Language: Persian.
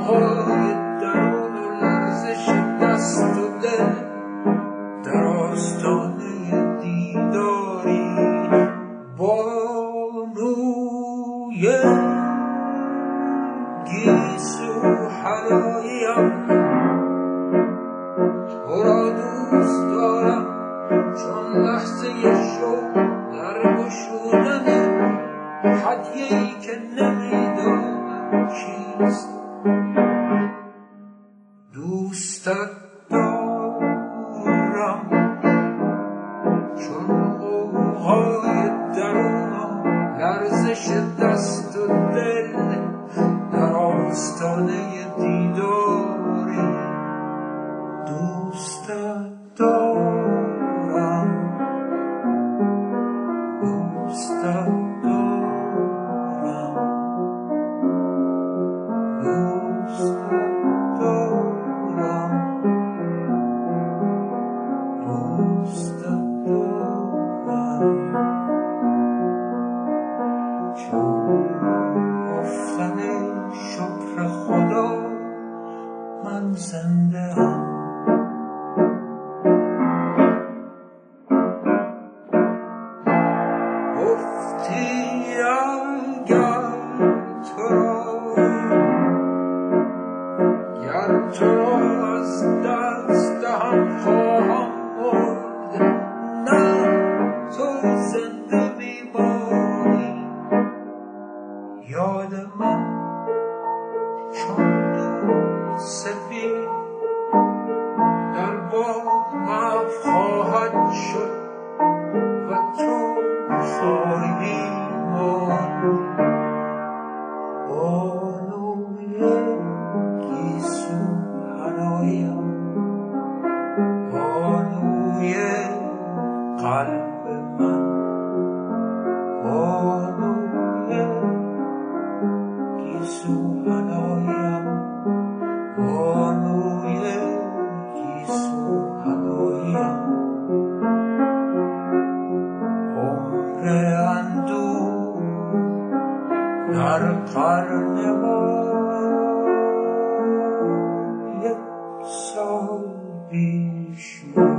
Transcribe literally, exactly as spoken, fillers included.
های درون و لرزش دست و دل در آستانه دیداری بانوی گیسو حناییم تو را دوست دارم چون لحظه شوق در گشودن هدیه‌ای که نمیدانم چیست دوستت دارم چون غوغای درون و لرزش دست و دل در آستانه دیداری دوستت دارم دوستت دارم دوستت دارم دوستت دارم چون گفتن شکر خدا من زنده ام تو از دست هم خواهم مرد نه تو زنده میمانی یاد من چون دود سفید در باغ محو خواهد شد و تو خواهی ماند بانوی گیسو حنایم بانوی قلب من بانوی گیسو حنایم بانوی گیسو حنایم عمر اندوه در قرن ما یک سال بیش